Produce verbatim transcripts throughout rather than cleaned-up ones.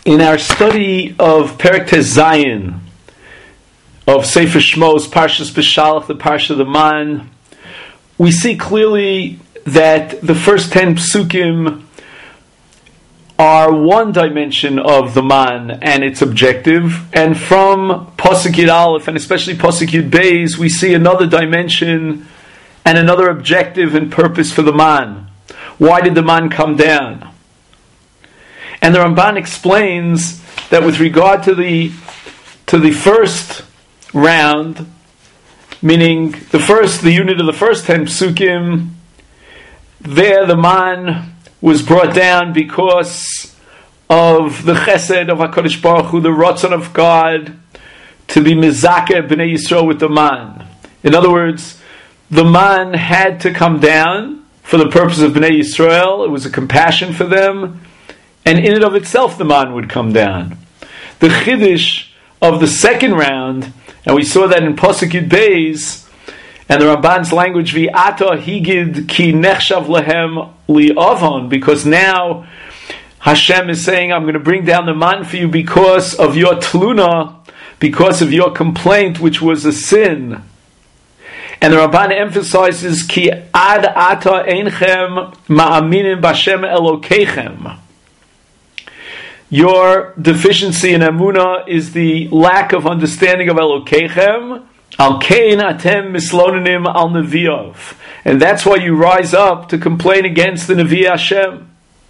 In our study of Perek Tes Zayin of Sefer Shmos, Parshas Beshalach, the Parsha of the Man, we see clearly that the first ten psukim are one dimension of the Man and its objective, and from Pasuk Yud Aleph, and especially Pasuk Yud Beis, we see another dimension and another objective and purpose for the Man. Why did the Man come down? And the Ramban explains that with regard to the to the first round, meaning the first the unit of the first ten psukim, there the Man was brought down because of the chesed of HaKadosh Baruch Hu, the ratzon of God, to be mizakeh b'nei Yisrael with the Man. In other words, the Man had to come down for the purpose of b'nei Yisrael. It was a compassion for them. And in and of itself, the Man would come down. The chiddush of the second round, and we saw that in Pasuk Yud Beis, and the Ramban's language, V'ata higid ki nechshav lehem li'avon, because now Hashem is saying, I'm going to bring down the Man for you because of your tluna, because of your complaint, which was a sin. And the Ramban emphasizes, Ki ad ata einchem ma'aminim b'Hashem Elokeichem. Your deficiency in Emunah is the lack of understanding of Elokeichem. Al kein atem mislonenim al neviov. And that's why you rise up to complain against the Nevi Hashem.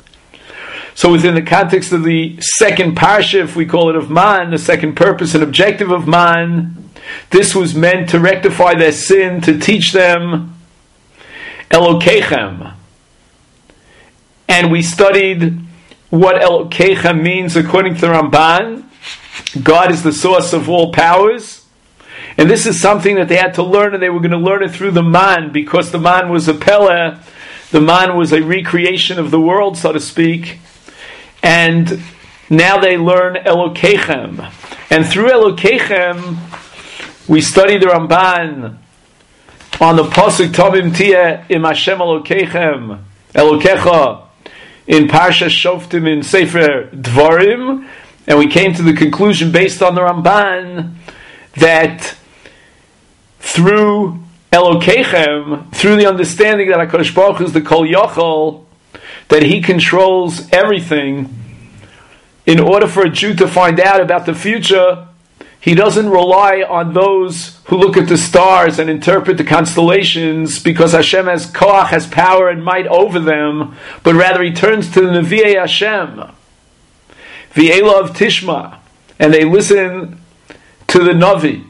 So within the context of the second parsha, if we call it of Man, the second purpose and objective of Man, this was meant to rectify their sin, to teach them Elokeichem. And we studied what Elokeichem means according to the Ramban. God is the source of all powers. And this is something that they had to learn, and they were going to learn it through the Man, because the Man was a Pele, the Man was a recreation of the world, so to speak. And now they learn Elokeichem. And through Elokeichem, we study the Ramban on the Pasuk Tovim Tiyeh Im Hashem Elokeichem, Elokecha, in Parsha Shoftim in Sefer Dvarim, and we came to the conclusion based on the Ramban that through Elokeichem, through the understanding that HaKadosh Baruch Hu is the Kol Yochel, that He controls everything, in order for a Jew to find out about the future, he doesn't rely on those who look at the stars and interpret the constellations, because Hashem has koach, has power and might over them, but rather he turns to the Nevi'ei Hashem, V'elav Tishma, and they listen to the Navi.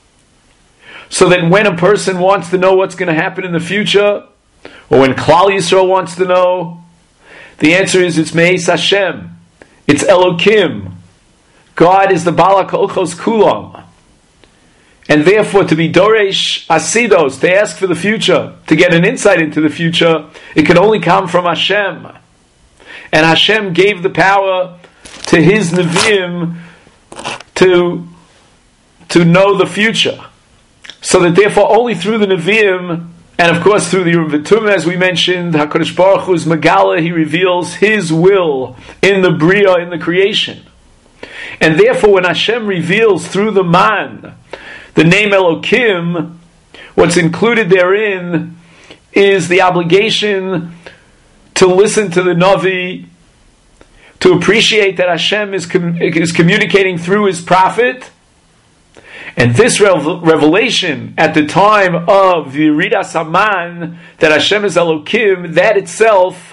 So that when a person wants to know what's going to happen in the future, or when Klal Yisrael wants to know, the answer is it's Me'ez Hashem, it's Elokim. God is the Balak Ochos Kulam. And therefore, to be Doresh Asidos, to ask for the future, to get an insight into the future, it can only come from Hashem. And Hashem gave the power to His Nevi'im to, to know the future. So that therefore, only through the Nevi'im, and of course through the Urim V'Tumim, as we mentioned, HaKadosh Baruch Hu is Megala, He reveals His will in the Bria, in the creation. And therefore, when Hashem reveals through the Man the name Elokim, what's included therein is the obligation to listen to the Navi, to appreciate that Hashem is, com- is communicating through His prophet. And this rev- revelation at the time of the Yeridas Haman, that Hashem is Elokim, that itself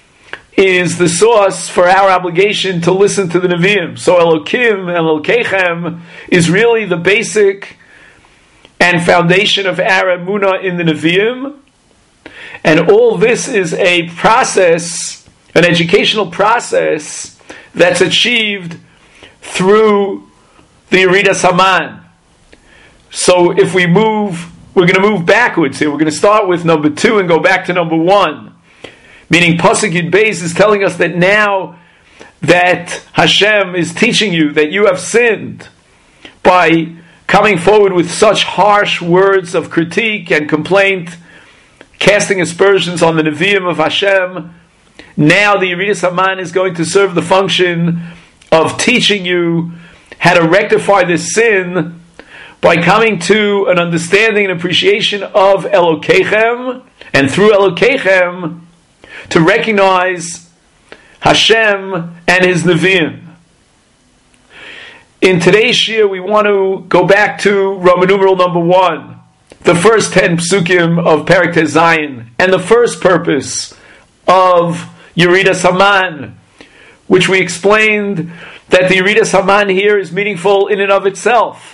is the source for our obligation to listen to the Nevi'im. So Elokim, Elokeichem, is really the basic and foundation of our Emunah in the Nevi'im. And all this is a process, an educational process, that's achieved through the Yeridas Haman. So if we move, we're going to move backwards here. We're going to start with number two and go back to number one. Meaning Pasuk Yud Beis is telling us that now that Hashem is teaching you that you have sinned by coming forward with such harsh words of critique and complaint, casting aspersions on the Nevi'im of Hashem, now the Yeridas Haman is going to serve the function of teaching you how to rectify this sin by coming to an understanding and appreciation of Elokeichem, and through Elokeichem to recognize Hashem and His Nevi'im. In today's shir, we want to go back to Roman numeral number one, the first ten psukim of Perek Tez Zayin, and the first purpose of Yeridas Haman, which we explained that the Yeridas Haman here is meaningful in and of itself.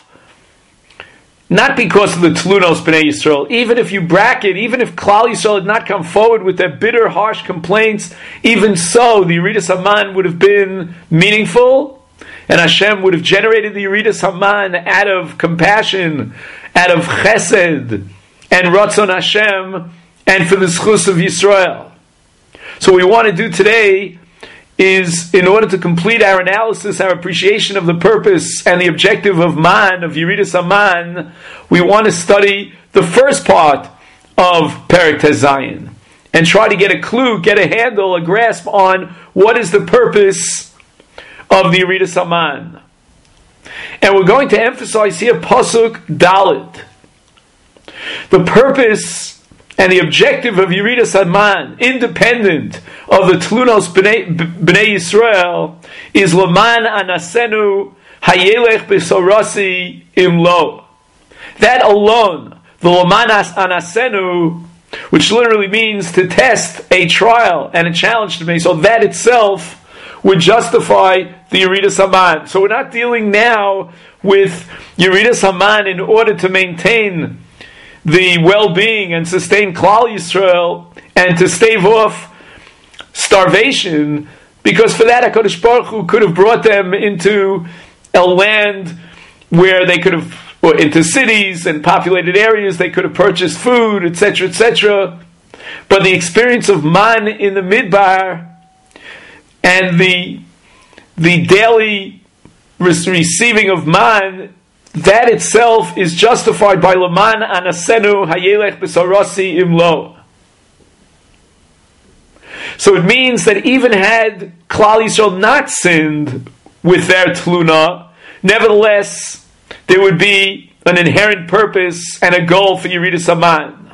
Not because of the Tlunos B'nai Yisrael. Even if you bracket, even if Klal Yisrael had not come forward with their bitter, harsh complaints, even so, the Yeridas Haman would have been meaningful, and Hashem would have generated the Yeridas Haman out of compassion, out of chesed, and Ratzon Hashem, and for the schus of Yisrael. So what we want to do today is, in order to complete our analysis, our appreciation of the purpose and the objective of Man, of Yeridas Haman, we want to study the first part of Perek Tez Zayin and try to get a clue, get a handle, a grasp on what is the purpose of the Yeridas Haman. And we're going to emphasize here Pasuk Dalet. The purpose and the objective of Yeridas Haman, independent of the Tlunos B'nai, B'nai Yisrael, is Laman Anasenu Hayelech B'Sorasi Imlo. That alone, the Laman Anasenu, which literally means to test a trial and a challenge to me, so that itself would justify the Yeridas Haman. So we're not dealing now with Yeridas Haman in order to maintain the well-being and sustain Klal Yisrael and to stave off starvation, because for that HaKadosh Baruch Hu could have brought them into a land where they could have, or into cities and populated areas, they could have purchased food, et cetera, et cetera. But the experience of man in the Midbar and the the daily receiving of man, that itself is justified by Laman Anasenu Hayelech B'Sorasi Imlo. So it means that even had Klal Yisrael not sinned with their Tluna, nevertheless there would be an inherent purpose and a goal for Yeridas Haman.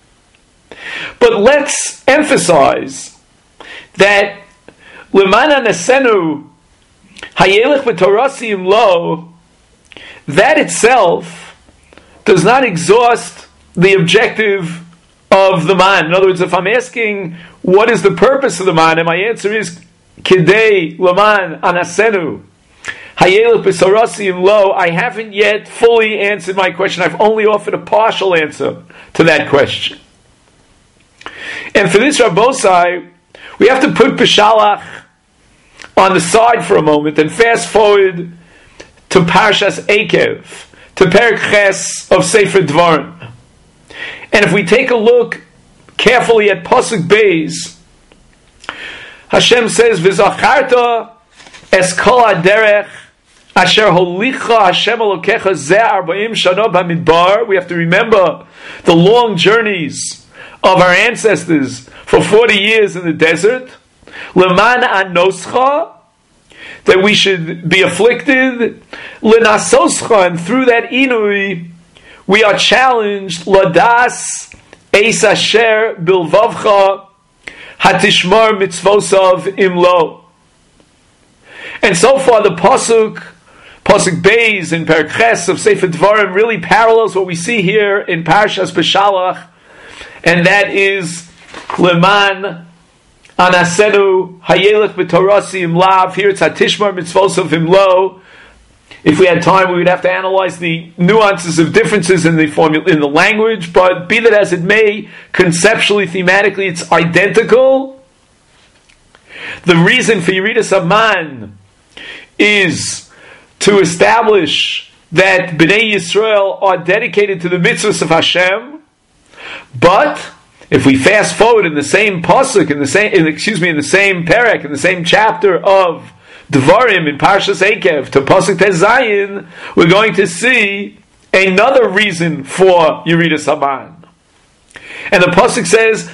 But let's emphasize that Laman Anasenu Hayelech B'Sorasi Imlo, that itself does not exhaust the objective of the man. In other words, if I'm asking what is the purpose of the man, and my answer is Kidei Laman Anasenu Hayelech B'Sorasi Imlo, I haven't yet fully answered my question. I've only offered a partial answer to that question. And for this, Rabbosai, we have to put Peshalach on the side for a moment and fast forward to Parshas Eikev, to Perek Ches of Sefer Dvarim. And if we take a look carefully at Pasuk Beis, Hashem says, V'zacharta es kol haderech asher holicha Hashem Elokecha zeh arba'im shana b'midbar. We have to remember the long journeys of our ancestors for forty years in the desert. Leman anoscha, that we should be afflicted, lenasoscha, and through that inui, we are challenged, ladas eis asher bilvavcha hatishmar mitzvosav imlo. And so far the pasuk, pasuk Beis in Perek Ches of Sefer Dvarim, really parallels what we see here in Parshas Beshalach, and that is leman Anasenu Hayelech B'Sorasi Imlav. Here it's Hatishmar Mitzvosav Imlo. If we had time, we would have to analyze the nuances of differences in the formula, in the language, but be that as it may, conceptually, thematically, it's identical. The reason for Yeridas Haman is to establish that Bnei Yisrael are dedicated to the mitzvahs of Hashem, but if we fast forward in the same pasuk, in the same, in, excuse me, in the same perek, in the same chapter of Dvarim in Parshas Eikev to Pasuk Tez Zayin, we're going to see another reason for Yeridas Haman. And the pasuk says,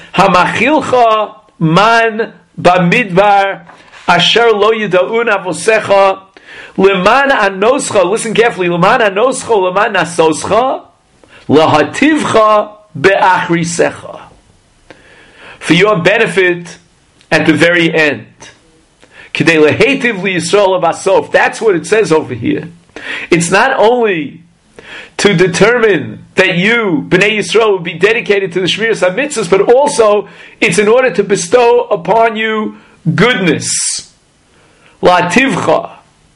"Hamachilcha man b'midbar asher lo yidaun avosecha Leman anoscha, listen carefully, Leman anoscha, leman nasoscha, lahativcha be'achrisecha. For your benefit at the very end. K'dei lehetiv li Yisrael abasof. That's what it says over here. It's not only to determine that you, Bnei Yisrael, will be dedicated to the Shmiras HaMitzvahs, but also it's in order to bestow upon you goodness. Lativcha.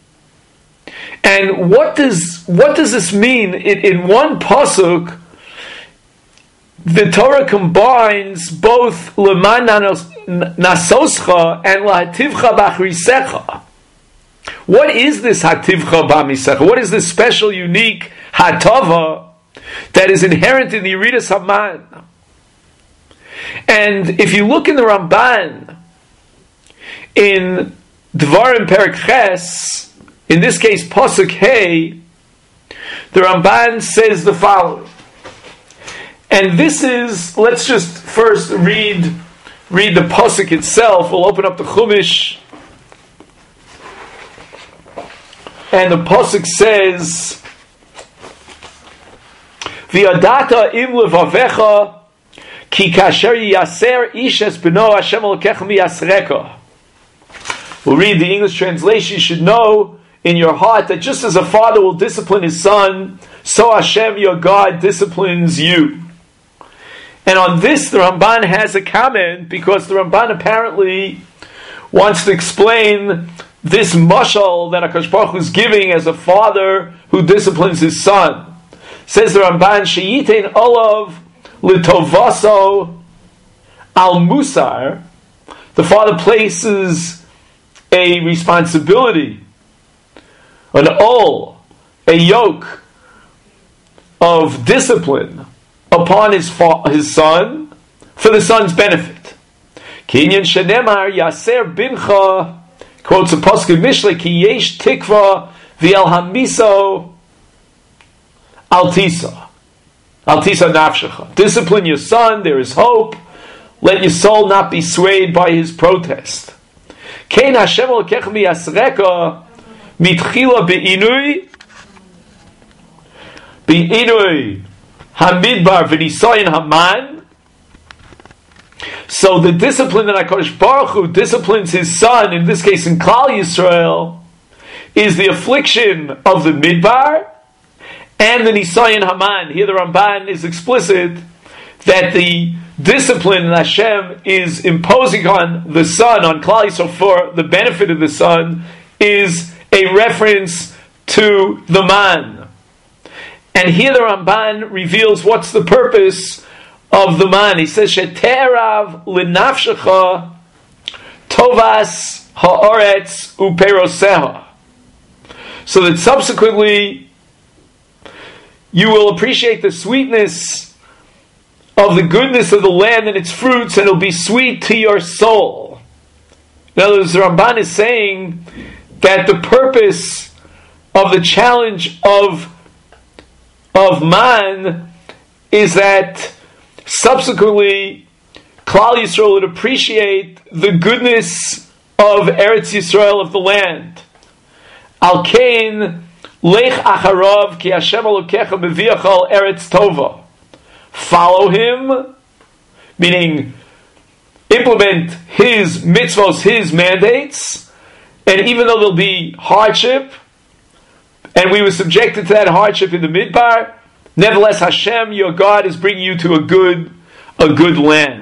And what does what does this mean? In, in one pasuk, the Torah combines both Leman nasoscha and Lativcha b'achrisecha. What is this Hativcha b'amisecha? What is this special, unique Hatava that is inherent in the Yeridas Haman? And if you look in the Ramban, in Dvarim Perek Ches, in this case Pasuk Hey, the Ramban says the following. And this is, let's just first read read the Pasuk itself. We'll open up the Chumash. And the Pasuk says, V'yadata im levavecha ki kasher yaser ish es beno Hashem Elokecha miyasreka. We'll read the English translation. You should know in your heart that just as a father will discipline his son, so Hashem your God disciplines you. And on this the Ramban has a comment, because the Ramban apparently wants to explain this mashal that HaKadosh Baruch Hu is giving as a father who disciplines his son. Says the Ramban, Sheyitein olav litovaso al musar. The father places a responsibility, an ol, a yoke of discipline upon his fa- his son for the son's benefit. Kinyan shenemar yaser bincha, quotes a pasuk in Mishlei, ki yesh tikva v'el hamiso altisa, altisa nafshecha. Discipline your son, there is hope. Let your soul not be swayed by his protest. Kein Hashem Elokecha miyasreka mitchila be'inui be'inui hamidbar v'nisayin haman. So the discipline that HaKadosh Baruch Hu disciplines his son, in this case in Klal Yisrael, is the affliction of the midbar and the nisayin haman. Here the Ramban is explicit that the discipline that Hashem is imposing on the son, on Klal Yisrael, for the benefit of the son, is a reference to the man. And here the Ramban reveals what's the purpose of the man. He says, Sheterav linafshecha tovas haaretz uperoseha. So that subsequently you will appreciate the sweetness of the goodness of the land and its fruits, and it'll be sweet to your soul. In other words, the Ramban is saying that the purpose of the challenge of, of man is that subsequently Klal Yisrael would appreciate the goodness of Eretz Yisrael, of the land. Al kein lech acharav ki Hashem Elokecha meviach al Eretz Tova. Follow him, meaning implement his mitzvos, his mandates, and even though there'll be hardship, and we were subjected to that hardship in the midbar, nevertheless Hashem, your God, is bringing you to a good, a good land.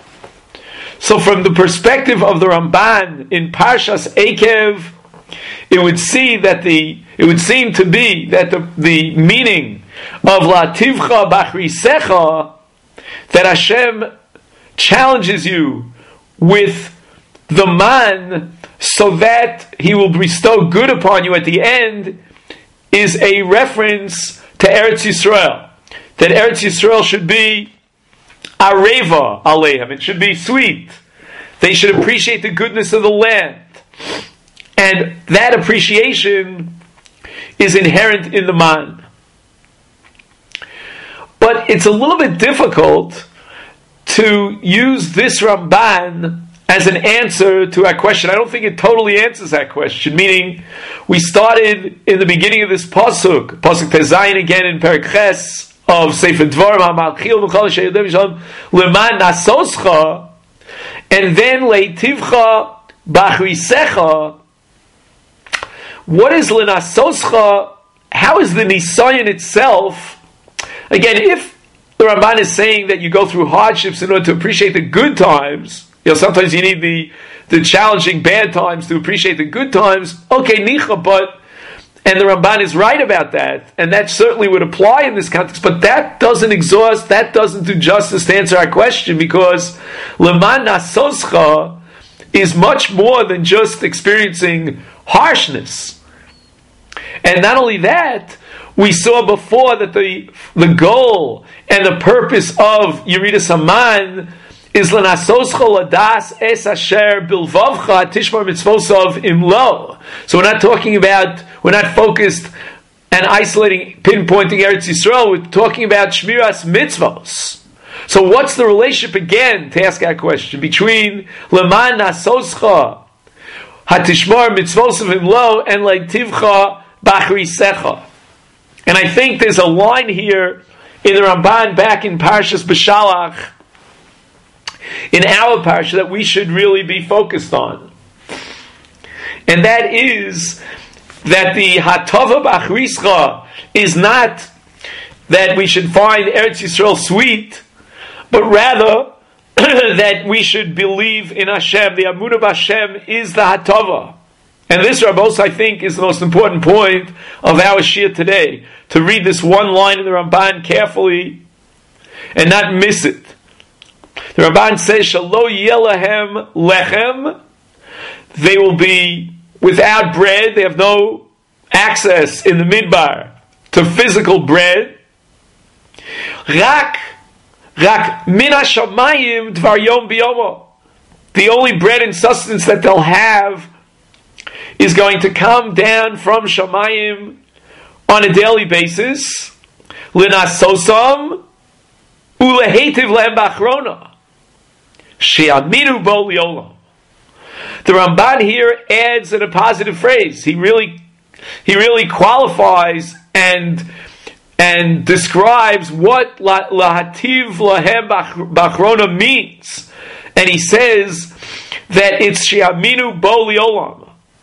So from the perspective of the Ramban in Parshas Ekev, it would see that the it would seem to be that the, the meaning of Lativcha b'achrisecha, that Hashem challenges you with the man so that he will bestow good upon you at the end, is a reference to Eretz Yisrael. That Eretz Yisrael should be areva aleim. It should be sweet. They should appreciate the goodness of the land. And that appreciation is inherent in the man. But it's a little bit difficult to use this Ramban as an answer to our question. I don't think it totally answers that question, meaning we started in the beginning of this Pasuk, Pasuk Tezayin again in Perek Ches of Sefer Dvarim, HaMalchil V'chol She'yodem Yishalom, Leman Nasoscha, and then Leitivcha Bachrisecha. What is Lenasoscha? How is the Nisayon itself? Again, if the Ramban is saying that you go through hardships in order to appreciate the good times, you know, sometimes you need the, the challenging bad times to appreciate the good times. Okay, nicha, but, and the Ramban is right about that, and that certainly would apply in this context, but that doesn't exhaust, that doesn't do justice to answer our question, because Leman Nasoscha is much more than just experiencing harshness. And not only that, we saw before that the, the goal and the purpose of Yeridas Haman is lenasoscha ladas es asher bilvavcha tishmar mitzvosav imlo. So we're not talking about, we're not focused and isolating, pinpointing Eretz Yisrael. We're talking about shmiras mitzvos. So what's the relationship again, to ask that question, between leman nasoscha hatishmar mitzvosav imlo and leitivcha bachrisecha? And I think there's a line here in the Ramban back in Parshas B'Shalach, in our parsha, that we should really be focused on. And that is that the Hatava B'Achrischa is not that we should find Eretz Yisrael sweet, but rather that we should believe in Hashem. The Amunah B'Hashem is the Hatava. And this, Rabbos, I think, is the most important point of our Shir today. To read this one line in the Ramban carefully and not miss it. The Ramban says, Shalo yelahem lechem. They will be without bread. They have no access in the midbar to physical bread. Rak, rak min hashamayim dvar yom biyomo. The only bread and sustenance that they'll have is going to come down from Shamayim on a daily basis. Linasosam ulehetiv lehem bachrona she'aminu bo liolam. The Ramban here adds in a positive phrase. He really, he really qualifies and and describes what lahativ lehem bachrona means, and he says that it's she'aminu bo liolam,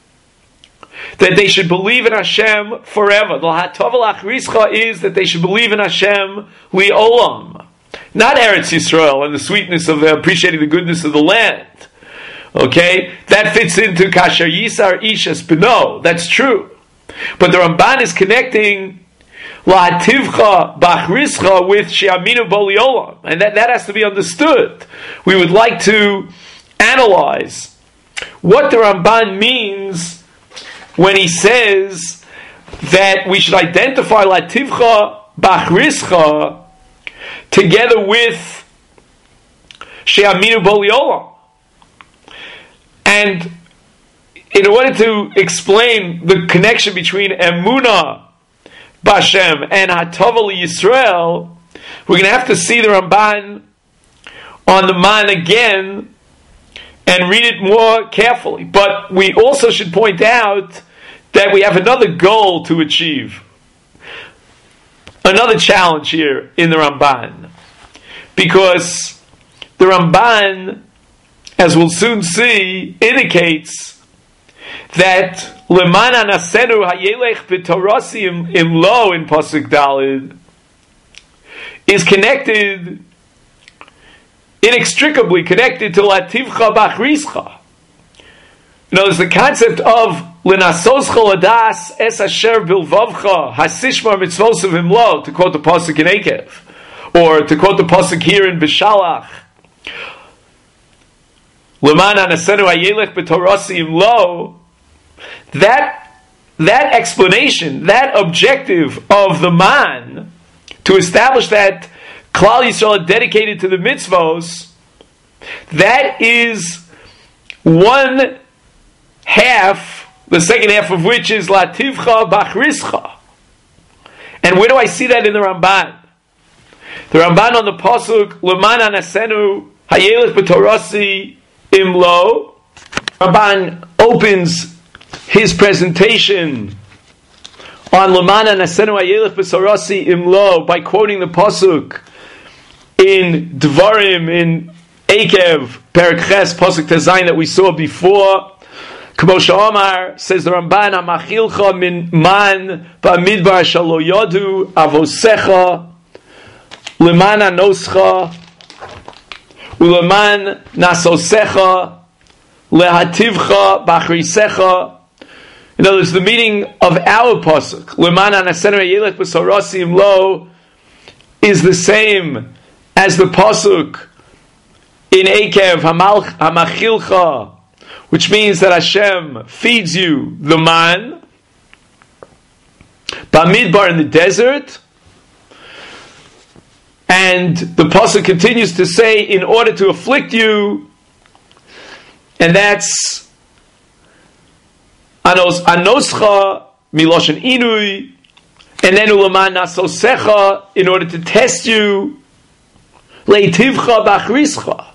that they should believe in Hashem forever. The Hatava L'Achrischa is that they should believe in Hashem li'olam, not Eretz Yisrael and the sweetness of appreciating the goodness of the land. Okay, that fits into Kasher Yisar Ishas B'no. That's true, but the Ramban is connecting La'ativcha B'Achrischa with She'aminu Bo Li'olam, and that that has to be understood. We would like to analyze what the Ramban means when he says that we should identify Lativcha Bachrischa together with She'aminu Bo Liolam. And in order to explain the connection between Emunah B'Hashem and Hatava Yisrael, we're going to have to see the Ramban on the Man again and read it more carefully. But we also should point out that we have another goal to achieve. Another challenge here in the Ramban. Because the Ramban, as we'll soon see, indicates that Leman Anasenu Hayelech B'Torasi Imlo in Pasuk Dalid is connected, inextricably connected to Lativcha Bachrischa. You know, there's the concept of Lenasoscha Ladas Es Asher Bilvavcha Hasishmar Mitzvosav Imlo, to quote the Pasuk in Ekev, or to quote the Pasuk here in B'Shalach. Leman Anasenu Hayelech B'Torasi Imlo. That, that explanation, that objective of the man, to establish that Klal Yisrael are dedicated to the mitzvos, that is one half, the second half of which is Lativcha Bachrischa. And where do I see that in the Ramban? The Ramban on the Pasuk, Leman Anasenu Hayelech B'Torasi Imlo. Ramban opens his presentation on Lamana Nasenu Ayelech B'Sorasi Imlo by quoting the pasuk in Dvarim in Ekev Perek Ches pasuk Tezayin that we saw before. K'moshe Omar, says the Ramban, Amachilcha min man ba'midbar shalo yodu avosecha lemana noscha uleman nasosecha lehativcha bachrisecha. In other words, the meaning of our pasuk, lemana nasenu yelech b'sorasi imlo, is the same as the pasuk in Ekev Hamachilcha, which means that Hashem feeds you the man, Bamidbar in the desert, and the pasuk continues to say, in order to afflict you, and that's Anos Anoscha Miloshen Inui, and then Ulaman Nasosecha, in order to test you, Leitivcha Bachrischa.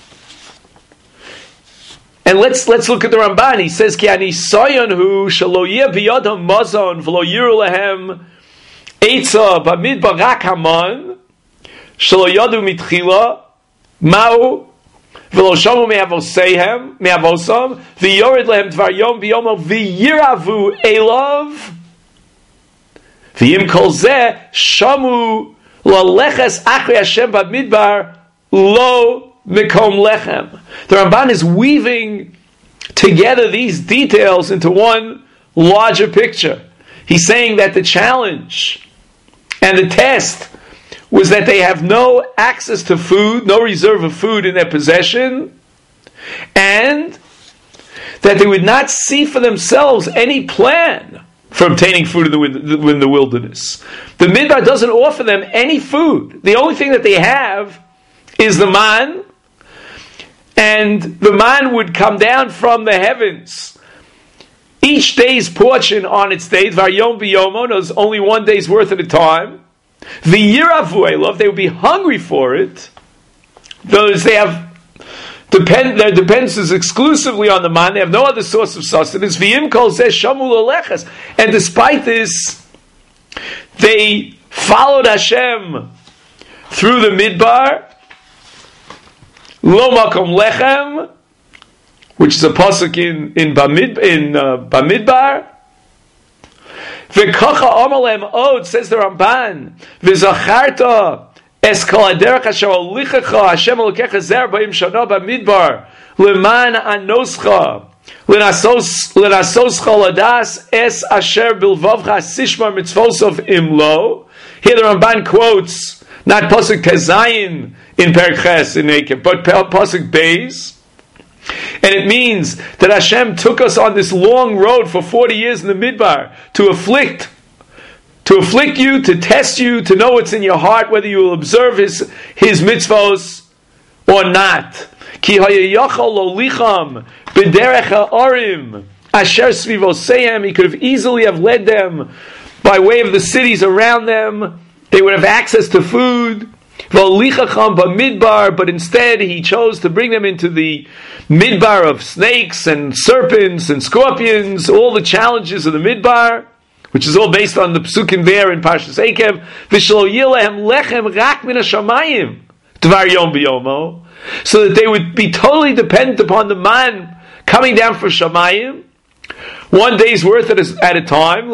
And let's let's look at the Ramban. He says, "Ki ani soyonhu shelo yeh biyadam mazon v'lo yiru lehem eitza b'midbar rak haman shelo yadu mitchila ma'u v'lo shamu me'avoseihem me'avosam v'yored lehem dvar yom b'yomo v'yiravu elav v'yim kol zeh shamu laleches achrei Hashem b'midbar lo." Mikom lechem. The Ramban is weaving together these details into one larger picture. He's saying that the challenge and the test was that they have no access to food, no reserve of food in their possession, and that they would not see for themselves any plan for obtaining food in the, in the wilderness. The Midbar doesn't offer them any food. The only thing that they have is the man, and the man would come down from the heavens. Each day's portion on its days, Varyom Biyomo, there's only one day's worth at a time. V'yiravu elav, they would be hungry for it. Those they have depend their dependence is exclusively on the man. They have no other source of sustenance. V'yim kol zeh shamu laleches, and despite this, they followed Hashem through the midbar. Lo makom lechem, which is a pasuk in in Bamid in uh, Bamidbar. V'kacha amalem od, says the Ramban. V'zacharta es kol haderech asher olichecha Hashem elokecha zer ba'im shana Bamidbar leman anoscha lenasos lenasoscha ladas es asher bilvavcha sishmar mitzvosov imlo. Here the Ramban quotes not pasuk Tezayin in Perek Ches in Ekev, but pasuk Beis, and it means that Hashem took us on this long road for forty years in the Midbar to afflict, to afflict you, to test you, to know what's in your heart, whether you will observe His His mitzvos or not. Ki hayayachal lo licham b'derech ha'arim asher svivoseim. He could have easily have led them by way of the cities around them. They would have access to food. But instead he chose to bring them into the midbar of snakes and serpents and scorpions, all the challenges of the midbar, which is all based on the psukim there in Parshas Ekev. So that they would be totally dependent upon the man coming down from Shamayim, one day's worth at a, at a time.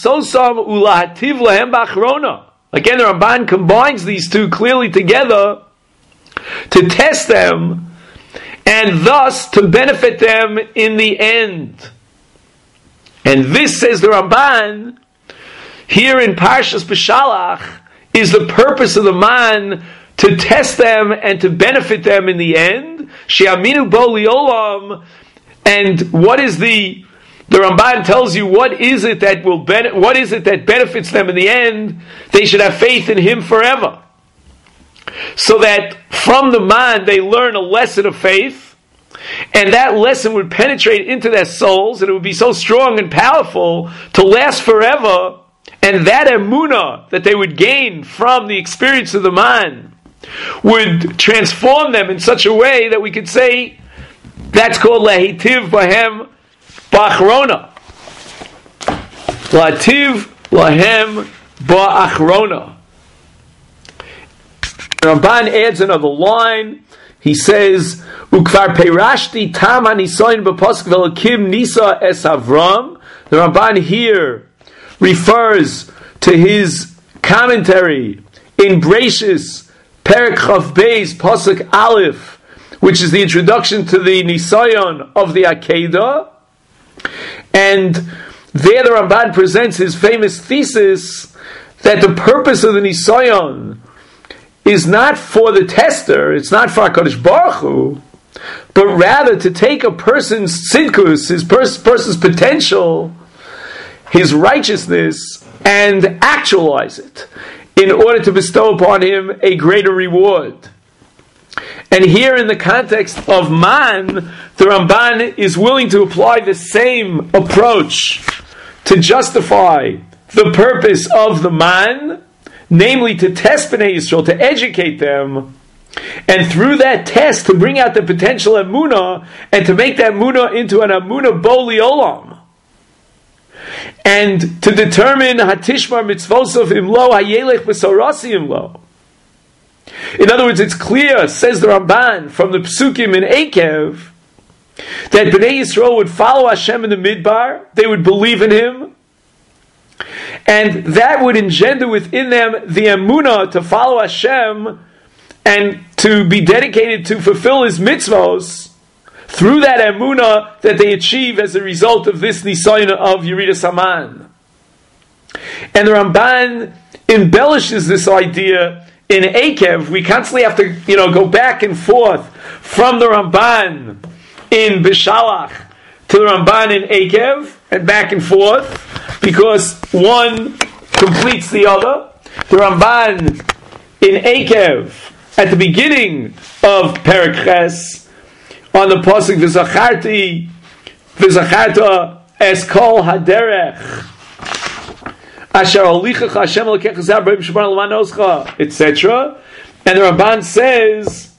Again, the Ramban combines these two clearly together to test them and thus to benefit them in the end. And this, says the Ramban, here in Parshas B'Shalach, is the purpose of the man to test them and to benefit them in the end. She'aminu bo liolam. And what is the The Ramban tells you what is it that will ben- what is it that benefits them in the end. They should have faith in Him forever, so that from the man they learn a lesson of faith, and that lesson would penetrate into their souls, and it would be so strong and powerful to last forever. And that emunah that they would gain from the experience of the man would transform them in such a way that we could say That's called Lehitiv Bahem Ba'achrona. Lehitiv Lahem Ba'achrona. Ramban adds another line. He says, Ukvar Peirashti Tam Anisoin B'Pasuk V'Elakim Nisa Es Avram. The Ramban here refers to his commentary in Breishis, Perek Chav Beis, Pasuk Aleph, which is the introduction to the Nisayon of the Akedah. And there the Ramban presents his famous thesis that the purpose of the Nisayon is not for the tester, it's not for HaKadosh Baruch Hu, but rather to take a person's tzidkus, his pers- person's potential, his righteousness, and actualize it in order to bestow upon him a greater reward. And here in the context of man, the Ramban is willing to apply the same approach to justify the purpose of the man, namely to test Bnei Yisrael, to educate them, and through that test to bring out the potential emunah, and to make that emunah into an emunah boli olam, and to determine hatishmar mitzvosov imlo hayelech b'sorasi imlo. In other words, it's clear, says the Ramban, from the Psukim in Ekev, that Bnei Yisrael would follow Hashem in the Midbar, they would believe in Him, and that would engender within them the emunah to follow Hashem and to be dedicated to fulfill His mitzvos through that emunah that they achieve as a result of this nisayon of Yeridas Haman. And the Ramban embellishes this idea in Ekev. We constantly have to, you know, go back and forth from the Ramban in Bishalach to the Ramban in Ekev, and back and forth, because one completes the other. The Ramban in Ekev, at the beginning of Perek Ches, on the pasuk V'zacharti V'zacharta es kol haderech asher olichach Hashem Elokecha zeh b'rim shemar l'manoscha, et cetera. And the Ramban says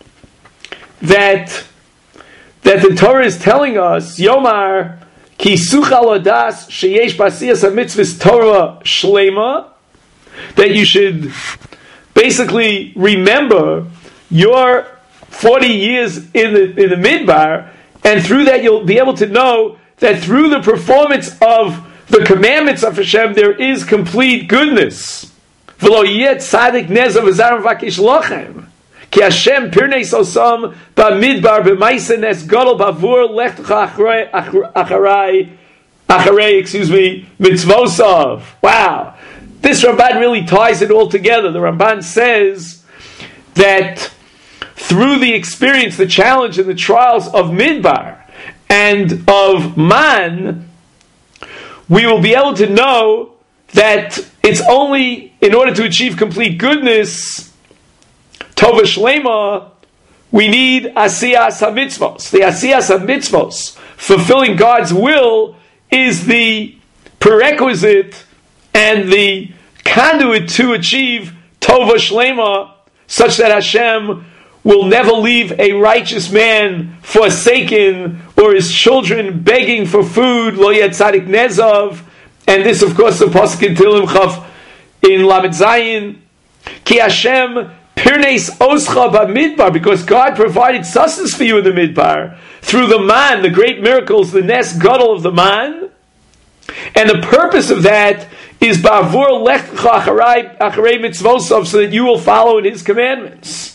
that that the Torah is telling us, Yomar ki sucha lodas sheyesh basiyas hamitzvahs Torah shlema, that you should basically remember your forty years in the in the Midbar, and through that you'll be able to know that through the performance of the commandments of Hashem there is complete goodness. V'lo yet tzadik nezav v'zaram v'akish lochem. Ki Hashem pirneis osam b'midbar b'maisen es gadol b'avur lechtcha acharei acharei acharei excuse me mitzvosav. Wow, this Ramban really ties it all together. The Ramban says that through the experience, the challenge, and the trials of Midbar and of Man, we will be able to know that it's only in order to achieve complete goodness, Tova Shlema, we need Asiyas HaMitzvos. The Asiyas HaMitzvos, fulfilling God's will, is the prerequisite and the conduit to achieve Tova Shlema, such that Hashem will never leave a righteous man forsaken, or his children begging for food, lo yet tzadik nezav. And this, of course, the pasuk in Tehillim Chaf in Lamed Zayin, ki Hashem pirneis oscha b'midbar, because God provided sustenance for you in the Midbar through the man, the great miracles, the nes gadol of the man, and the purpose of that is ba'avur lechtcha acharei acharei mitzvosav, so that you will follow in His commandments.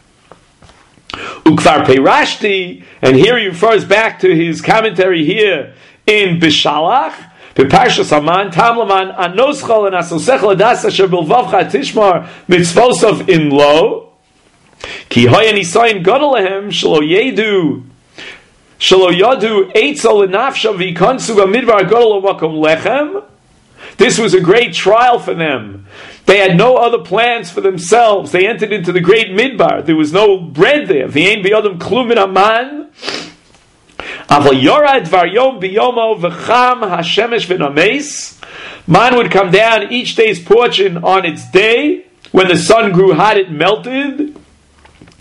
Ukvar Peirashti, and here he refers back to his commentary here in Bishalach, Beparshas Haman, Tam Laman Anoschal and Asosech Ladas Asher Bilvavcha Tishmar Mitzvosav in Lo, Ki Hoya Nisayin Gadol Lehem Shelo Yedu Shelo Yadu Eitzel Lenafsha V'Yikonsu B'Midbar Gadol L'Makom Lechem. This was a great trial for them. They had no other plans for themselves. They entered into the great Midbar. There was no bread there. V'yein b'yodem klum min haman. Aval yorad varyom biyomo v'cham hashemesh v'nameis. Man would come down each day's portion on its day. When the sun grew hot, it melted.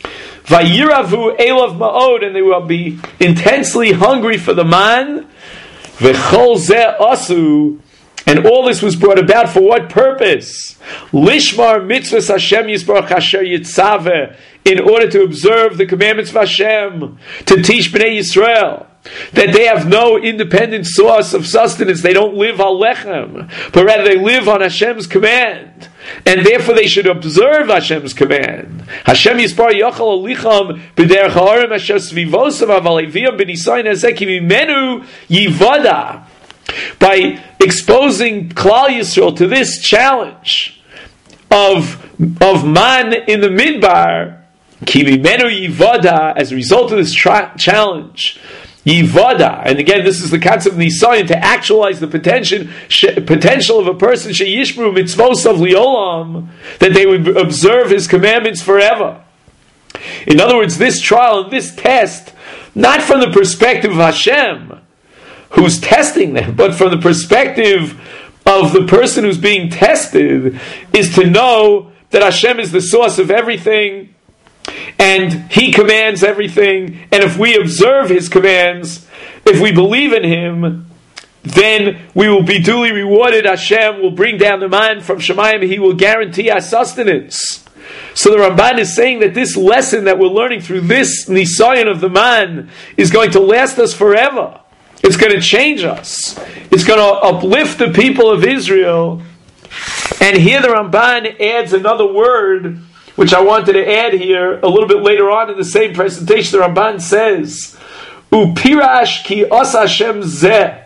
Vayiravu elav ma'od, and they will be intensely hungry for the man. V'chol zeh asu, and all this was brought about for what purpose? Lishmar mitzvahs Hashem Yisbarach asher yitzaveh, in order to observe the commandments of Hashem, to teach Bnei Yisrael that they have no independent source of sustenance. They don't live al lechem, but rather they live on Hashem's command, and therefore they should observe Hashem's command. Hashem Yisbar Yochel Alicham b'derech ha'arim asher svivosav aval eviyam b'nisayin hazeh ki mimenu yivada. By exposing Klal Yisrael to this challenge of of man in the midbar, ki mimenu yivada, as a result of this tra- challenge. Yivada, and again, this is the concept of Nisayan, to actualize the potential potential of a person, sheyishmru mitzvosav liolam, that they would observe his commandments forever. In other words, this trial and this test, not from the perspective of Hashem, who's testing them, but from the perspective of the person who's being tested, is to know that Hashem is the source of everything, and He commands everything, and if we observe His commands, if we believe in Him, then we will be duly rewarded. Hashem will bring down the man from Shemayim, He will guarantee our sustenance. So the Ramban is saying that this lesson that we're learning through this Nisayan of the man is going to last us forever. It's going to change us. It's going to uplift the people of Israel. And here the Ramban adds another word, which I wanted to add here a little bit later on in the same presentation. The Ramban says, Upirash ki os Hashem zeh.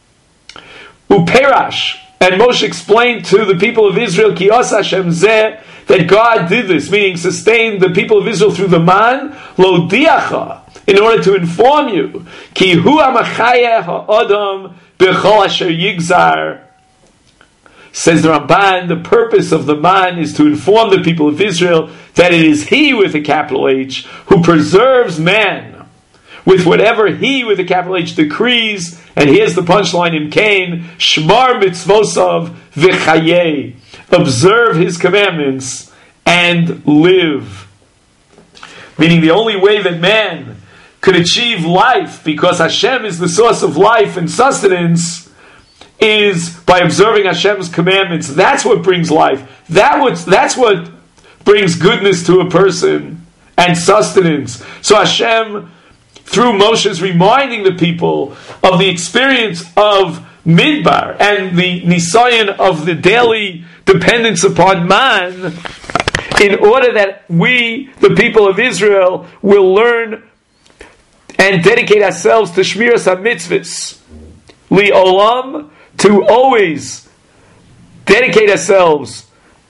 Upirash. And Moshe explained to the people of Israel, ki os Hashem zeh, that God did this, meaning sustained the people of Israel through the man, lo diacha, in order to inform you, ki hu amachayeh ha'adam b'chol asher yigzar. Says the Ramban, the purpose of the man is to inform the people of Israel that it is He, with a capital H, who preserves man with whatever He, with a capital H, decrees. And here's the punchline in Cain: Shmar mitzvosav v'chayei, observe His commandments and live. Meaning the only way that man could achieve life, because Hashem is the source of life and sustenance, is by observing Hashem's commandments. That's what brings life. That what, that's what brings goodness to a person and sustenance. So Hashem, through Moshe, is reminding the people of the experience of Midbar and the Nisayan of the daily dependence upon man, in order that we, the people of Israel, will learn and dedicate ourselves to Shmiras HaMitzvahs, Li'olam, to always dedicate ourselves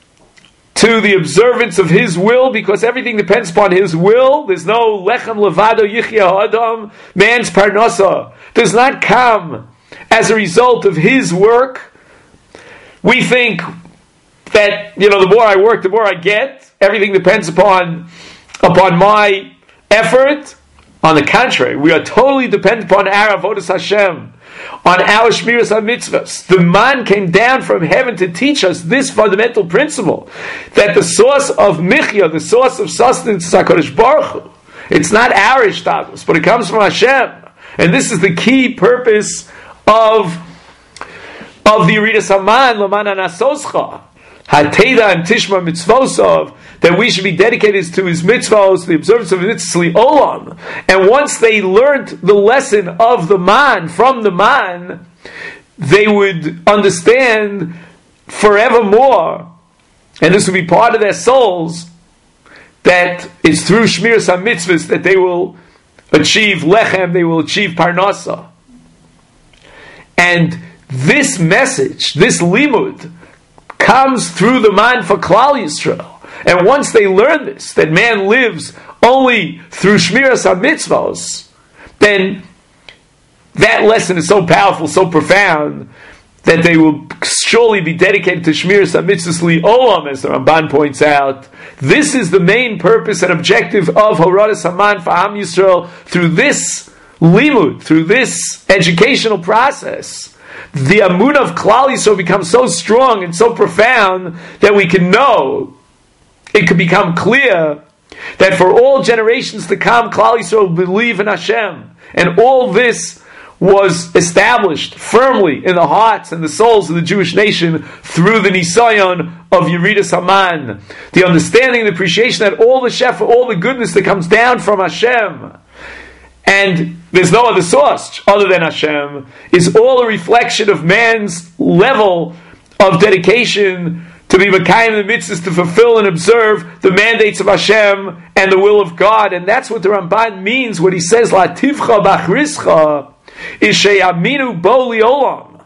to the observance of His will, because everything depends upon His will. There's no lechem levado yichya ha'adam, man's parnasa does not come as a result of his work. We think that, you know, the more I work, the more I get. Everything depends upon upon my effort. On the contrary, we are totally dependent upon our avodas Hashem, on our shmiras HaMitzvahs. The man came down from heaven to teach us this fundamental principle, that the source of michya, the source of sustenance, is HaKadosh Baruch Hu. It's not our ishtadlus, but it comes from Hashem. And this is the key purpose of, of the Yeridas Haman, L'man Anasoscha, Hateda and Tishma Mitzvosov, that we should be dedicated to His mitzvahs, the observance of mitzvah olam. And once they learned the lesson of the man, from the man, they would understand forevermore, and this would be part of their souls, that it's through Shmiras HaMitzvahs that they will achieve lechem, they will achieve parnasa. And this message, this limud, comes through the man for Klal Yisrael. And once they learn this, that man lives only through Shmiras HaMitzvahs, then that lesson is so powerful, so profound, that they will surely be dedicated to Shmiras HaMitzvahs Li'olam, as the Ramban points out. This is the main purpose and objective of Horadas Haman for Am Yisrael, through this limud, through this educational process. The amun of Klal Yisrael becomes so strong and so profound that we can know, it could become clear that for all generations to come, Klal Yisrael will believe in Hashem. And all this was established firmly in the hearts and the souls of the Jewish nation through the Nisayon of Yeridas Haman. The understanding and appreciation that all the Shefa, all the goodness that comes down from Hashem, and there's no other source other than Hashem, is all a reflection of man's level of dedication to be Mekayim the mitzvahs, to fulfill and observe the mandates of Hashem and the will of God. And that's what the Ramban means when he says, La tivcha bachrischa, is sheyaminu bo liolam.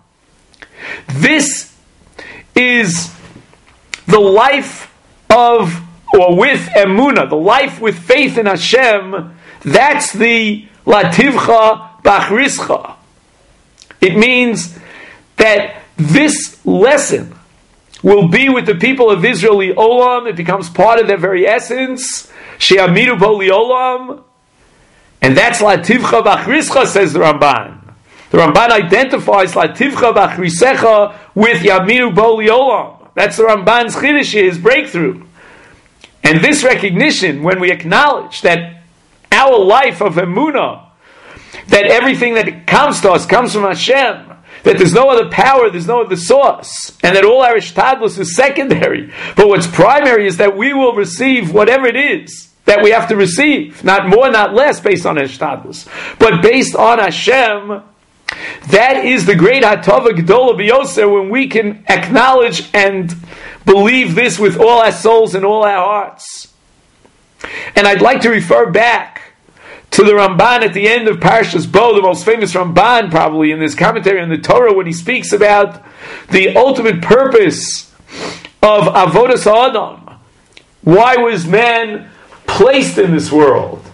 This is the life of, or with emunah, the life with faith in Hashem. That's the lativcha bachrischa. It means that this lesson will be with the people of Israel li'olam. It becomes part of their very essence. She'amidu bo li'olam. And that's lativcha bachrischa, says the Ramban. The Ramban identifies lativcha bachrisecha with yamidu bo li'olam. That's the Ramban's chiddush, his breakthrough. And this recognition, when we acknowledge that our life of emunah, that everything that comes to us comes from Hashem, that there's no other power, there's no other source, and that all our ishtadlus is secondary. But what's primary is that we will receive whatever it is that we have to receive, not more, not less, based on ishtadlus, but based on Hashem. That is the great hatava gedola b'yoser, when we can acknowledge and believe this with all our souls and all our hearts. And I'd like to refer back to the Ramban at the end of Parshas Bo, the most famous Ramban probably in this commentary on the Torah, when he speaks about the ultimate purpose of Avodas Ha'adam. Why was man placed in this world?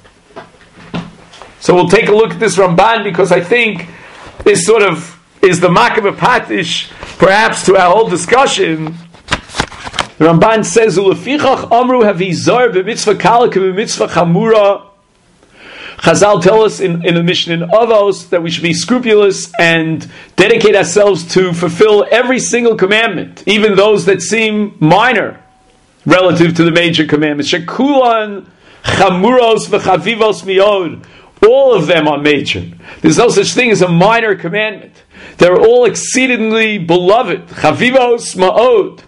So we'll take a look at this Ramban, because I think this sort of is the Makabah Patish, perhaps, to our whole discussion. The Ramban says, "Ulefichach amru havizar b'mitzvah kala k'b'mitzvah chamura." Chazal tell us in, in the Mishnah in Avos that we should be scrupulous and dedicate ourselves to fulfill every single commandment, even those that seem minor relative to the major commandments. Shekulan chamuros v'chavivos miod. All of them are major. There's no such thing as a minor commandment. They're all exceedingly beloved. Chavivos ma'od.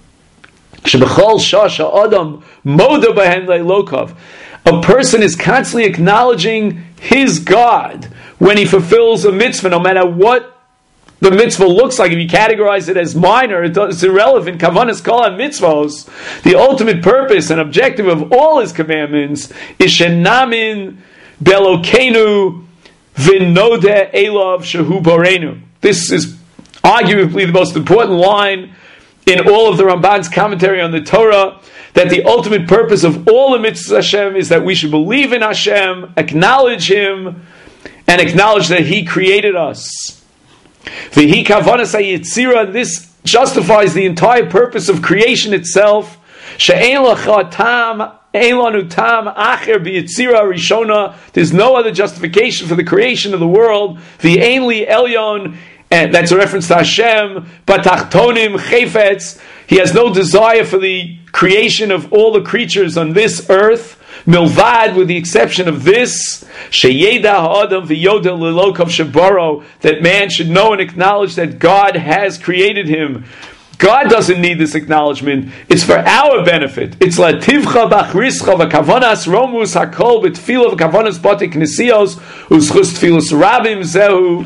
Shebechol shasha adam moda b'hen le'lokav. A person is constantly acknowledging his God when he fulfills a mitzvah, no matter what the mitzvah looks like. If you categorize it as minor, it's irrelevant. Kavanas kol mitzvos. The ultimate purpose and objective of all his commandments is shenamin belokenu v'nodeh elav shehu borenu. This is arguably the most important line in all of the Ramban's commentary on the Torah, that the ultimate purpose of all the mitzvahs of Hashem is that we should believe in Hashem, acknowledge Him, and acknowledge that He created us. V'hi kavanas hayitzira, this justifies the entire purpose of creation itself. She'ein lecha tam, ein lanu tam acher b'yitzira rishona. There's no other justification for the creation of the world. V'ein li elyon, and that's a reference to Hashem. Batachtonim chefetz, He has no desire for the creation of all the creatures on this earth. Milvad, with the exception of this, sheyeda ha'adam v'yoda lelokav shebaro, that man should know and acknowledge that God has created him. God doesn't need this acknowledgement. It's for our benefit. It's lativcha bachrischa v'kavanas romus hakol b'tfila v'kavanas batik nesios u'schus tfilos rabim zehu.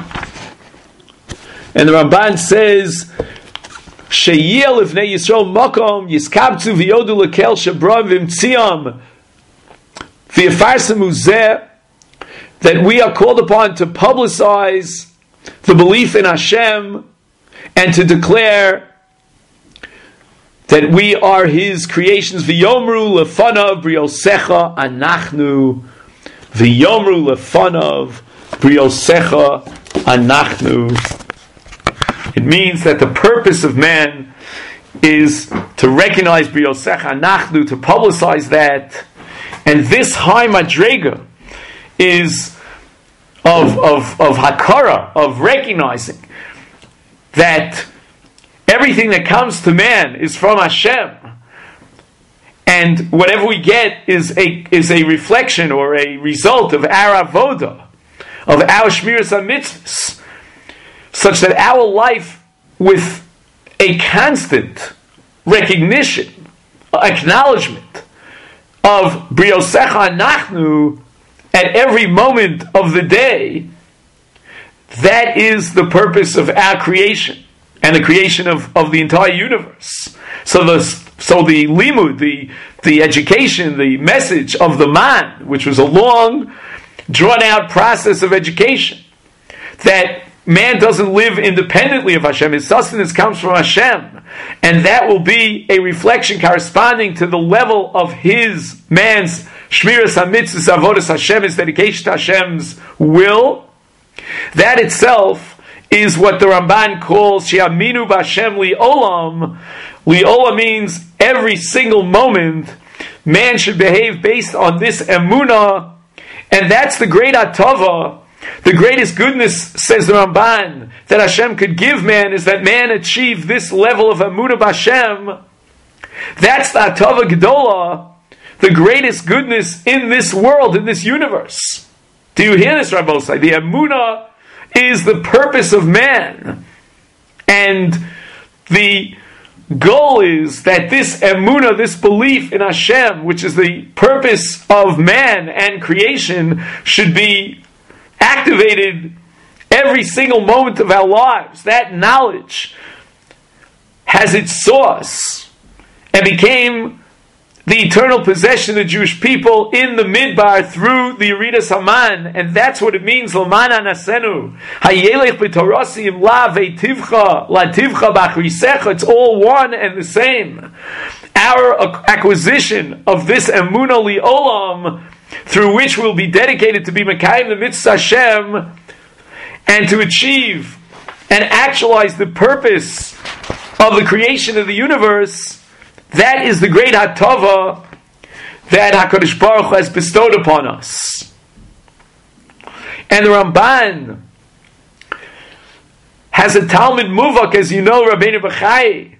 And the Ramban says, Sheyel ifnei Yisrael makom yiskabtzu v'yodu lekel shebram v'imtziam v'yafarsamu zeh, that we are called upon to publicize the belief in Hashem and to declare that we are His creations. V'yomru lefanav briosecha anachnu. V'yomru lefanav briosecha anachnu. It means that the purpose of man is to recognize briosecha anachnu, to publicize that. And this high madrega is of, of, of hakara, of recognizing that everything that comes to man is from Hashem. And whatever we get is a is a reflection or a result of our avoda, of our shmiras hamitzvos, such that our life, with a constant recognition, acknowledgement of briosecha nachnu at every moment of the day, that is the purpose of our creation and the creation of, of the entire universe. So the so the limud, the the education, the message of the man, which was a long, drawn out process of education, that man doesn't live independently of Hashem. His sustenance comes from Hashem, and that will be a reflection corresponding to the level of his man's shmiras hamitzvos, avodas Hashem, his dedication to Hashem's will. That itself is what the Ramban calls she'aminu b'Hashem li'olam. Li'olam means every single moment man should behave based on this emunah, and that's the great atava. The greatest goodness, says the Ramban, that Hashem could give man is that man achieve this level of emunah b'Hashem. That's the atava gedola, the greatest goodness in this world, in this universe. Do you hear this, Rabbosai? The emunah is the purpose of man, and the goal is that this emunah, this belief in Hashem, which is the purpose of man and creation, should be activated every single moment of our lives. That knowledge has its source and became the eternal possession of the Jewish people in the Midbar through the Yeridas Haman, and that's what it means. L'mana nasenu hayelech b'torosim la veitivcha la tivcha b'achrisecha. It's all one and the same. Our acquisition of this emunah li'olam, through which we'll be dedicated to be mekayim the mitzvah Hashem, and to achieve and actualize the purpose of the creation of the universe. That is the great hatava that HaKadosh Baruch Hu has bestowed upon us. And the Ramban has a Talmud Muvak, as you know, Rabbeinu Bechai.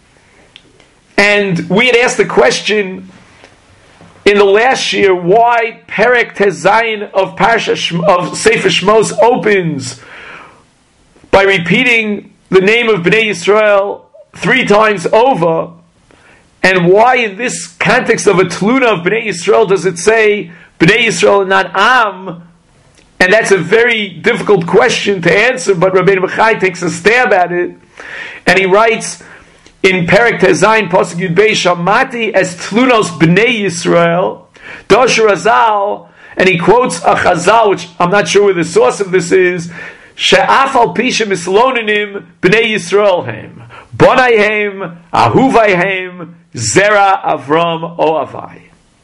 And we had asked the question in the last year, why Perek Tezayin of Parsha of Sefer Shmos opens by repeating the name of Bnei Yisrael three times over. And why in this context of a tluna of Bnei Yisrael does it say Bnei Yisrael and not Am? And that's a very difficult question to answer, but Rabbeinu Bechai takes a stab at it. And he writes in Perek Tezayin, Pasuk Yud Beis, Shamati es tlunos Bnei Yisrael, Dosh Razal, and he quotes a Chazal, which I'm not sure where the source of this is, She'af al pisha mislonenim Bnei Yisrael heim, Bonayhem, Ahuvayhem, Zera Avram Oavai.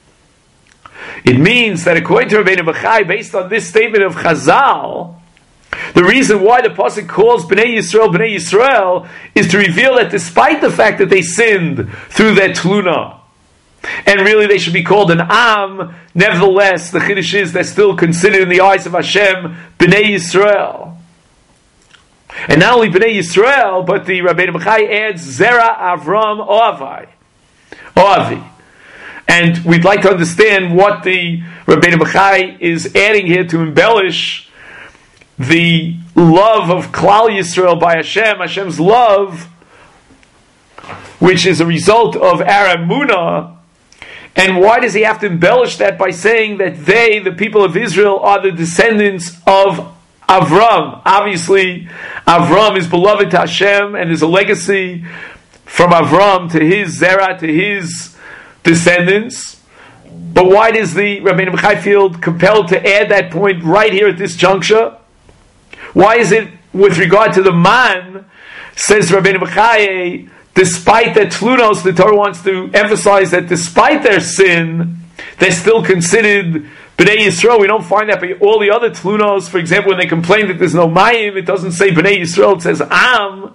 It means that according to Rabbeinu Bechai, based on this statement of Chazal, the reason why the pasuk calls Bnei Yisrael Bnei Yisrael is to reveal that despite the fact that they sinned through their tluna, and really they should be called an Am, nevertheless the Chiddush is they're still considered in the eyes of Hashem Bnei Yisrael. And not only Bnei Yisrael, but the Rabbeinu Bechai adds Zera Avram Oavai. Oavi. And we'd like to understand what the Rabbeinu Bechai is adding here to embellish the love of Klal Yisrael by Hashem, Hashem's love, which is a result of our emunah. And why does he have to embellish that by saying that they, the people of Israel, are the descendants of Avram? Obviously, Avram is beloved to Hashem, and there's a legacy from Avram to his Zerah, to his descendants. But why does the Rabbeinu Bechai feel compelled to add that point right here at this juncture? Why is it, with regard to the man, says Rabbeinu Bechai, despite their tlunos, the Torah wants to emphasize that despite their sin, they're still considered Bnei Yisrael. We don't find that by all the other tlunos. For example, when they complain that there's no mayim, it doesn't say Bnei Yisrael, it says Am.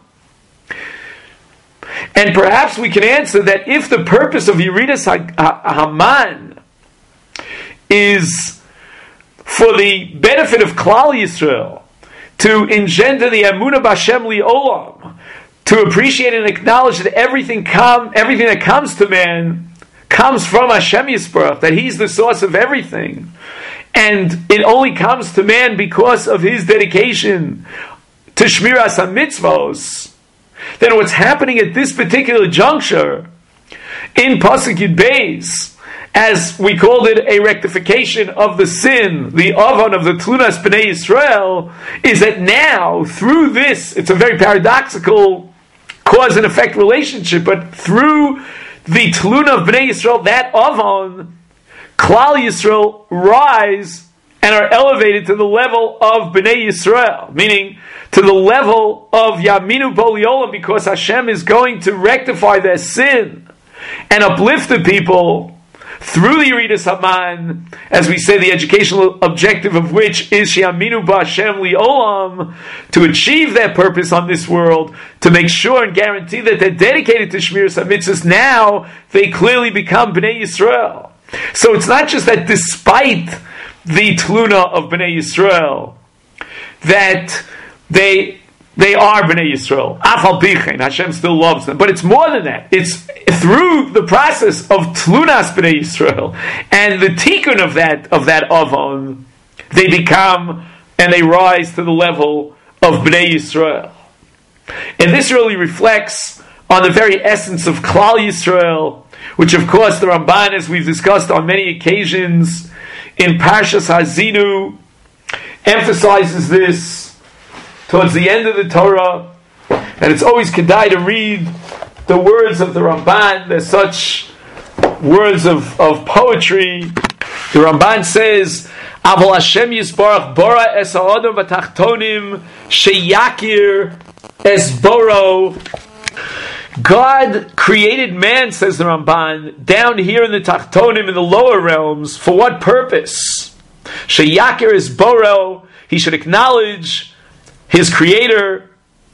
And perhaps we can answer that if the purpose of Yeridas Haman is for the benefit of Klal Yisrael, to engender the Emunah B'Hashem Li'olam, to appreciate and acknowledge that everything come, everything that comes to man comes from Hashem Yisbarach, that He's the source of everything, and it only comes to man because of his dedication to Shmiras HaMitzvos, then what's happening at this particular juncture in Pasuk Yud Beis, as we called it, a rectification of the sin, the Avon of the Tlunas B'nai Yisrael, is that now, through this, it's a very paradoxical cause and effect relationship, but through the Tluna of B'nai Yisrael, that Avon, Klal Yisrael rise and are elevated to the level of B'nai Yisrael, meaning to the level of Yaminu Boliolam, because Hashem is going to rectify their sin and uplift the people through the Yeridas Haman, as we say, the educational objective of which is She'aminu B'Hashem Li'olam, to achieve their purpose on this world, to make sure and guarantee that they're dedicated to Shmiras HaMitzvos. Now they clearly become B'nai Yisrael. So it's not just that despite the Tluna of B'nai Yisrael, that they They are B'nai Yisrael. Afal Bichein, Hashem still loves them. But it's more than that. It's through the process of Tlunas B'nai Yisrael and the tikkun of that of that Avon, they become and they rise to the level of B'nai Yisrael. And this really reflects on the very essence of Klal Yisrael, which of course the Ramban, as we've discussed on many occasions in Parshas Hazinu, emphasizes this towards the end of the Torah, and it's always kedai to read the words of the Ramban. They're such words of, of poetry. The Ramban says, Aval Hashem Yisbarach Bora es ha'odom v'tachtonim sheyakir es boro. God created man, says the Ramban, down here in the Tachtonim, in the lower realms. For what purpose? Sheyakir es boro. He should acknowledge his creator,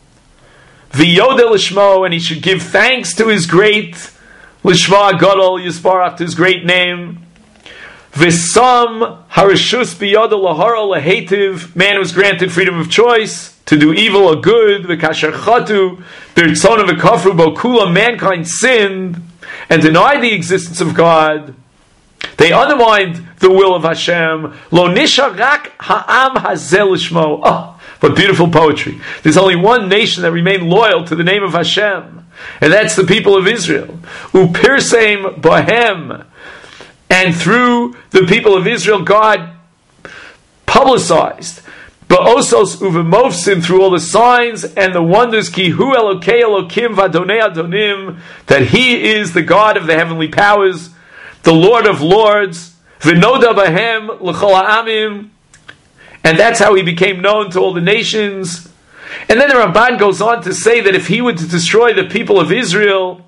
v'yodeh l'shmo, and he should give thanks to his great l'shma gadol yisbarach, to his great name. V'sam harishus b'yodeh l'hara l'hetiv, man was granted freedom of choice to do evil or good. V'kasher chatu b'ritzon v'kafru bo kula, mankind sinned and denied the existence of God. They undermined the will of Hashem. Lo nisha rak ha'am hazel l'shmo. Oh, but beautiful poetry. There's only one nation that remained loyal to the name of Hashem, and that's the people of Israel. Upirseim bohem. And through the people of Israel, God publicized ba'osos uvemovsim, through all the signs and the wonders, ki hu elokei elokim v'adonei adonim, that He is the God of the heavenly powers, the Lord of lords, v'noda bahem l'chol ha'amim. And that's how He became known to all the nations. And then the Ramban goes on to say that if He were to destroy the people of Israel,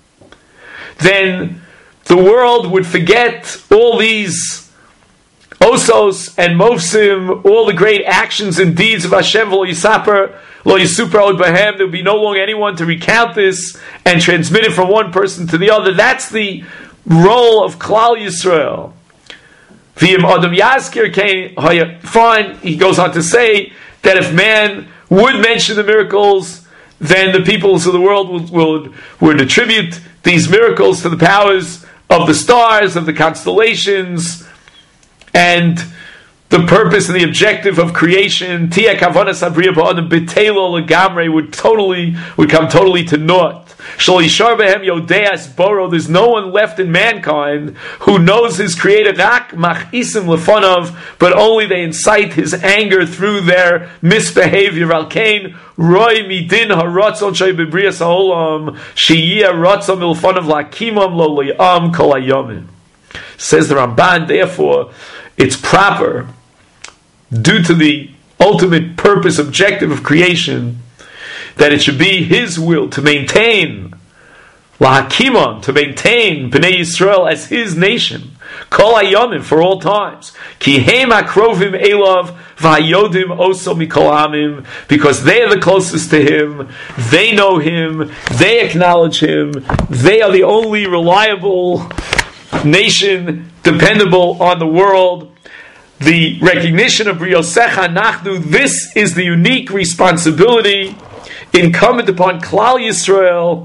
then the world would forget all these osos and mofsim, all the great actions and deeds of Hashem. Lo yisaper, lo yisupar od bahem. There would be no longer anyone to recount this and transmit it from one person to the other. That's the role of Klal Yisrael. V'im adam yazkir kein, fine. He goes on to say that if man would mention the miracles, then the peoples of the world would, would, would attribute these miracles to the powers of the stars, of the constellations, and the purpose and the objective of creation. Tia kavanas abriya ba'adam b'teilo legamre, would totally would come totally to naught. Shal yishar behem yodeas boro. There's no one left in mankind who knows his creator. Rak machisim lefanov, but only they incite his anger through their misbehavior. Al kain roy midin haratzon shay bebrias haolam sheyia ratzon milfanov lakimam lo liam kol hayomim. Says the Ramban, therefore, it's proper, due to the ultimate purpose, objective of creation, that it should be His will to maintain lahakimon, to maintain Bnei Yisrael as His nation, kol hayomim, for all times. Ki heim hakrovim elav v'hayodim oso mikol amim, because they are the closest to Him, they know Him, they acknowledge Him, they are the only reliable nation, dependable on the world. The recognition of Briosecha Nachnu, this is the unique responsibility incumbent upon Klal Yisrael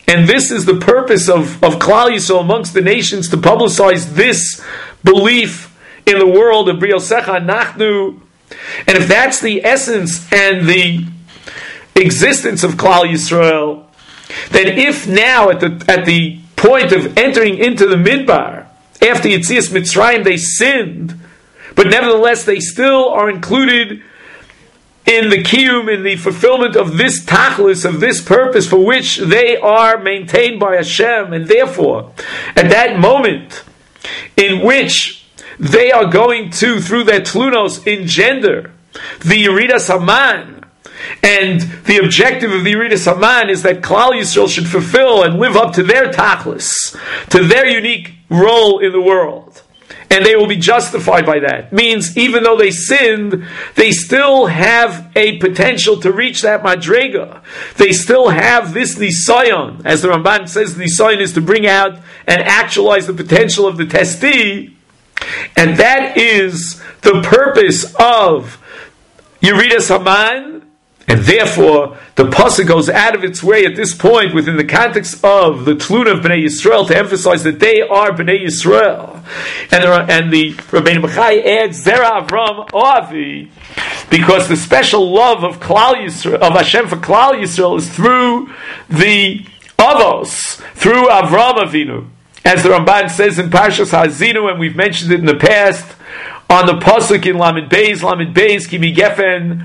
And this is the purpose of, of Klal Yisrael amongst the nations, to publicize this belief in the world of Briosecha Nachnu. And if that's the essence and the existence of Klal Yisrael, then if now at the at the point of entering into the Midbar, after Yetzias Mitzrayim they sinned, but nevertheless they still are included in the kiyum, in the fulfillment of this tachlis, of this purpose for which they are maintained by Hashem, and therefore, at that moment in which they are going to, through their tlunos, engender the Yeridas Haman, and the objective of the Yeridas Haman is that Klal Yisrael should fulfill and live up to their tachlis, to their unique role in the world. And they will be justified by that. Means, even though they sinned, they still have a potential to reach that madrega. They still have this nisayon. As the Ramban says, the nisayon is to bring out and actualize the potential of the testi. And that is the purpose of Yeridas Haman. And therefore, the pasuk goes out of its way at this point, within the context of the Tluna of Bnei Yisrael, to emphasize that they are Bnei Yisrael. And, there are, and the Rabbeinu Bachai adds Zera Avram Oavi, because the special love of Klal Yisrael, of Hashem for Klal Yisrael, is through the Avos, through Avram Avinu. As the Ramban says in Parshas Ha'azinu, and we've mentioned it in the past, on the pasuk in Lamed Beis, Lamed Beis, Kimi Gefen,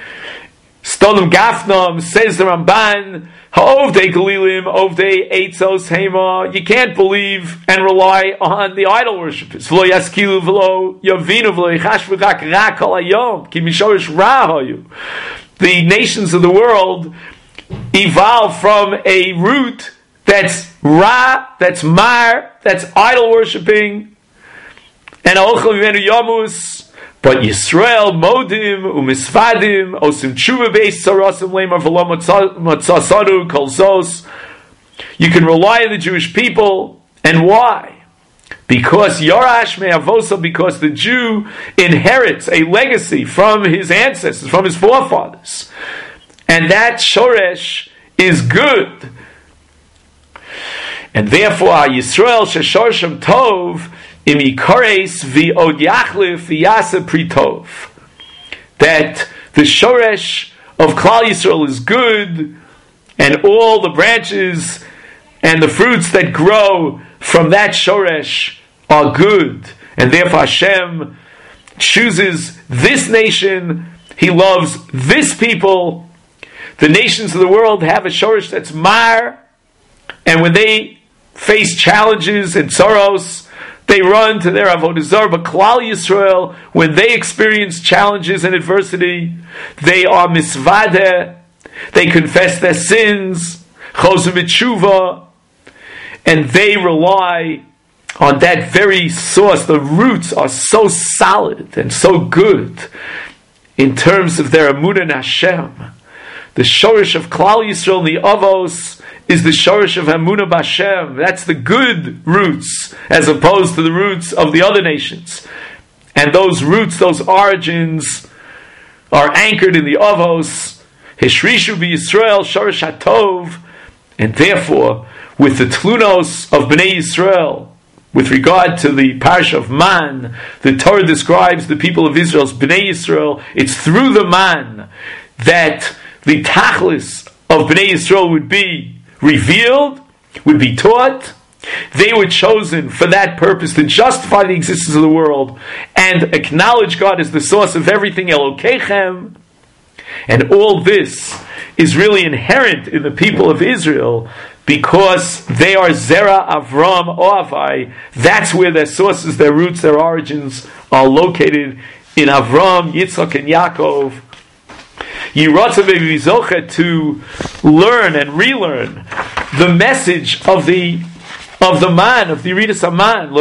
Stolim Gafnam, says the Ramban, Ha'ovdei Galilim, Ovdei Eitzos Hema. You can't believe and rely on the idol worshippers. V'lo yaskilu v'lo yavinu v'lo yichash v'chak ra kol hayom ki mishorish ra hayu. The nations of the world evolve from a root that's ra, that's mar, that's idol worshipping, and ochel v'menu yamus. But Yisrael, Modim, Umisvadim, Osim Tshuva Beis, Sarasim Lemar, V'lo Matzasadu, Kol Zos. You can rely on the Jewish people. And why? Because Yorash Me'avosa, because the Jew inherits a legacy from his ancestors, from his forefathers. And that Shoresh is good. And therefore, Yisrael, Sheshorsham Tov, Imikares v'od yachlif v'yasa pritov. That the shoresh of Klal Yisrael is good, and all the branches and the fruits that grow from that shoresh are good. And therefore Hashem chooses this nation. He loves this people. The nations of the world have a shoresh that's mar, and when they face challenges and sorrows, they run to their Avodah Zarah. But Klal Yisrael, when they experience challenges and adversity, they are misvadeh. They confess their sins, chosem b'tshuva, and they rely on that very source. The roots are so solid and so good in terms of their emunah in Hashem. The shorish of Klal Yisrael, the Avos, is the shorish of Emunah B'Hashem. That's the good roots, as opposed to the roots of the other nations. And those roots, those origins, are anchored in the Avos, Hishrishu B'Yisrael, Shorish HaTov, and therefore, with the Tlunos of Bnei Yisrael, with regard to the Parsha of Man, the Torah describes the people of Israel's Bnei Yisrael. It's through the Man that the Tachlis of Bnei Yisrael would be revealed, would be taught. They were chosen for that purpose, to justify the existence of the world and acknowledge God as the source of everything, Elokeichem. And all this is really inherent in the people of Israel, because they are Zera Avram Oavai. That's where their sources, their roots, their origins are located, in Avram, Yitzchak, and Yaakov. Yiratzav to learn and relearn the message of the of the man, of the Yeridas Haman,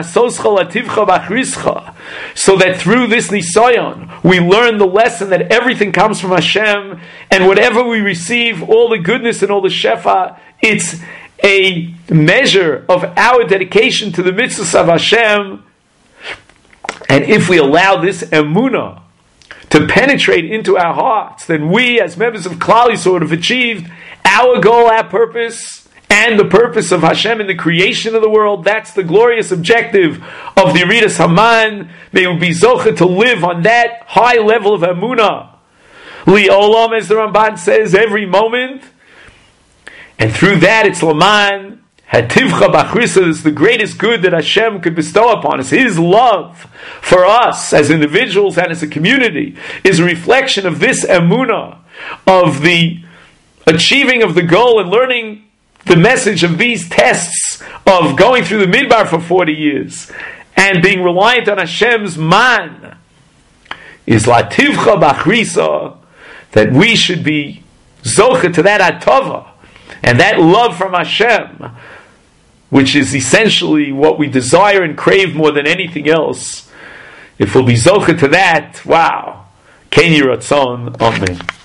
so that through this nisayon we learn the lesson that everything comes from Hashem, and whatever we receive, all the goodness and all the shefa, it's a measure of our dedication to the mitzvahs of Hashem. And if we allow this emunah to penetrate into our hearts, then we, as members of Klal Yisrael, have achieved our goal, our purpose, and the purpose of Hashem in the creation of the world. That's the glorious objective of the Yeridas Haman. They will be zocheh to live on that high level of emunah. Li'olam, as the Ramban says, every moment. And through that, it's Laman, Hativcha Bachrisa, is the greatest good that Hashem could bestow upon us. His love for us as individuals and as a community is a reflection of this emunah, of the achieving of the goal and learning the message of these tests of going through the Midbar for forty years and being reliant on Hashem's man is Lativcha Bachrisa, that we should be zocheh to that atava and that love from Hashem, which is essentially what we desire and crave more than anything else. If we'll be zocheh to that, wow. Ken Yiratzon, amen.